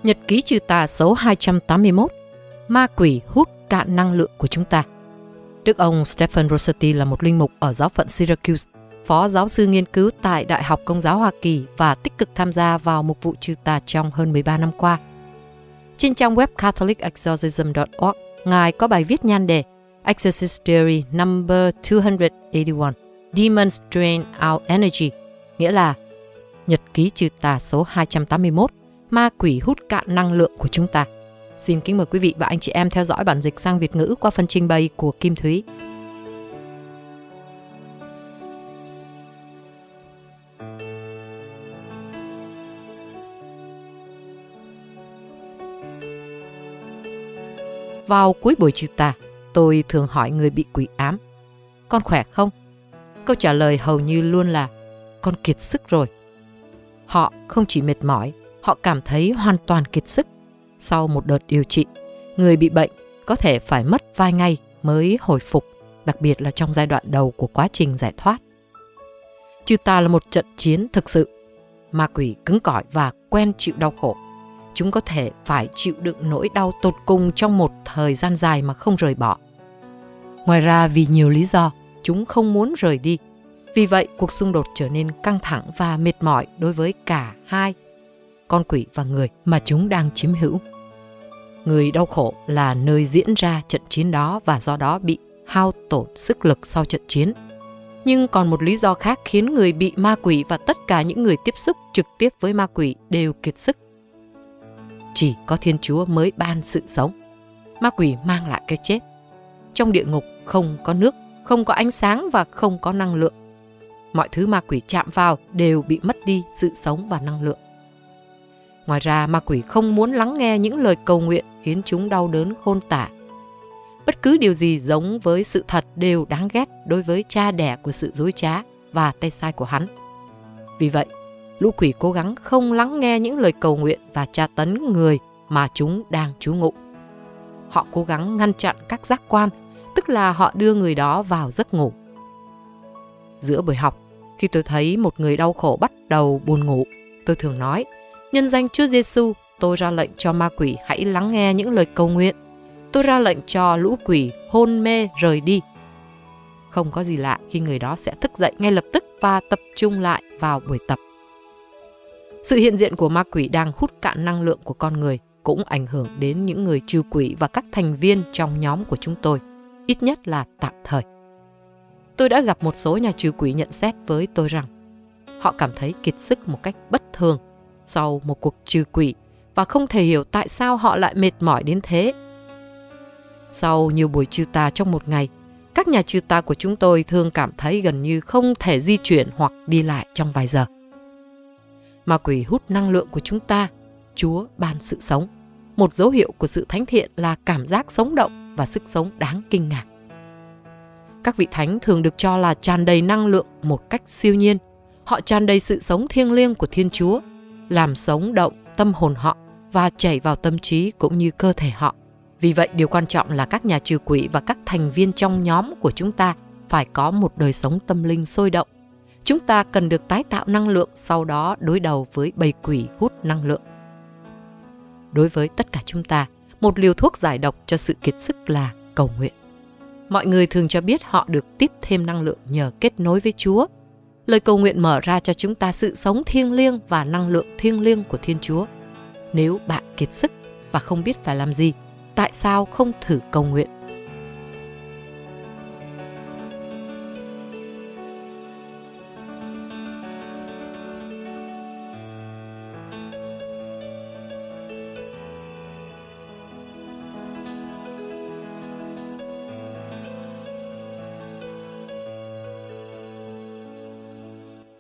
Nhật ký trừ tà số 281. Ma quỷ hút cạn năng lượng của chúng ta. Đức ông Stephen Rossetti là một linh mục ở giáo phận Syracuse, phó giáo sư nghiên cứu tại Đại học Công giáo Hoa Kỳ và tích cực tham gia vào mục vụ trừ tà trong hơn 13 năm qua. Trên trang web catholicexorcism.org, Ngài có bài viết nhan đề Exorcist Diary number 281, Demons Drain Our Energy, nghĩa là Nhật ký trừ tà số 281, ma quỷ hút cạn năng lượng của chúng ta. Xin kính mời quý vị và anh chị em theo dõi bản dịch sang Việt ngữ qua phần trình bày của Kim Thúy. Vào cuối buổi trừ tà, tôi thường hỏi người bị quỷ ám: con khỏe không? Câu trả lời hầu như luôn là: con kiệt sức rồi. Họ không chỉ mệt mỏi, họ cảm thấy hoàn toàn kiệt sức. Sau một đợt điều trị, người bị bệnh có thể phải mất vài ngày mới hồi phục, đặc biệt là trong giai đoạn đầu của quá trình giải thoát. Trừ tà là một trận chiến thực sự. Ma quỷ cứng cỏi và quen chịu đau khổ. Chúng có thể phải chịu đựng nỗi đau tột cùng trong một thời gian dài mà không rời bỏ. Ngoài ra, vì nhiều lý do, chúng không muốn rời đi. Vì vậy, cuộc xung đột trở nên căng thẳng và mệt mỏi đối với cả hai, con quỷ và người mà chúng đang chiếm hữu. Người đau khổ là nơi diễn ra trận chiến đó và do đó bị hao tổn sức lực sau trận chiến. Nhưng còn một lý do khác khiến người bị ma quỷ và tất cả những người tiếp xúc trực tiếp với ma quỷ đều kiệt sức. Chỉ có Thiên Chúa mới ban sự sống. Ma quỷ mang lại cái chết. Trong địa ngục không có nước, không có ánh sáng và không có năng lượng. Mọi thứ ma quỷ chạm vào đều bị mất đi sự sống và năng lượng. Ngoài ra, ma quỷ không muốn lắng nghe những lời cầu nguyện khiến chúng đau đớn khôn tả. Bất cứ điều gì giống với sự thật đều đáng ghét đối với cha đẻ của sự dối trá và tay sai của hắn. Vì vậy, lũ quỷ cố gắng không lắng nghe những lời cầu nguyện và tra tấn người mà chúng đang trú ngụ. Họ cố gắng ngăn chặn các giác quan, tức là họ đưa người đó vào giấc ngủ. Giữa buổi học, khi tôi thấy một người đau khổ bắt đầu buồn ngủ, tôi thường nói: nhân danh Chúa Giêsu, tôi ra lệnh cho ma quỷ hãy lắng nghe những lời cầu nguyện. Tôi ra lệnh cho lũ quỷ hôn mê rời đi. Không có gì lạ khi người đó sẽ thức dậy ngay lập tức và tập trung lại vào buổi tập. Sự hiện diện của ma quỷ đang hút cạn năng lượng của con người cũng ảnh hưởng đến những người trừ quỷ và các thành viên trong nhóm của chúng tôi, ít nhất là tạm thời. Tôi đã gặp một số nhà trừ quỷ nhận xét với tôi rằng họ cảm thấy kiệt sức một cách bất thường sau một cuộc trừ quỷ và không thể hiểu tại sao họ lại mệt mỏi đến thế. Sau nhiều buổi trừ tà trong một ngày, các nhà trừ tà của chúng tôi thường cảm thấy gần như không thể di chuyển hoặc đi lại trong vài giờ. Ma quỷ hút năng lượng của chúng ta, Chúa ban sự sống. Một dấu hiệu của sự thánh thiện là cảm giác sống động và sức sống đáng kinh ngạc. Các vị thánh thường được cho là tràn đầy năng lượng một cách siêu nhiên. Họ tràn đầy sự sống thiêng liêng của Thiên Chúa, làm sống động tâm hồn họ và chảy vào tâm trí cũng như cơ thể họ. Vì vậy, điều quan trọng là các nhà trừ quỷ và các thành viên trong nhóm của chúng ta phải có một đời sống tâm linh sôi động. Chúng ta cần được tái tạo năng lượng, sau đó đối đầu với bầy quỷ hút năng lượng. Đối với tất cả chúng ta, một liều thuốc giải độc cho sự kiệt sức là cầu nguyện. Mọi người thường cho biết họ được tiếp thêm năng lượng nhờ kết nối với Chúa. Lời cầu nguyện mở ra cho chúng ta sự sống thiêng liêng và năng lượng thiêng liêng của Thiên Chúa. Nếu bạn kiệt sức và không biết phải làm gì, tại sao không thử cầu nguyện?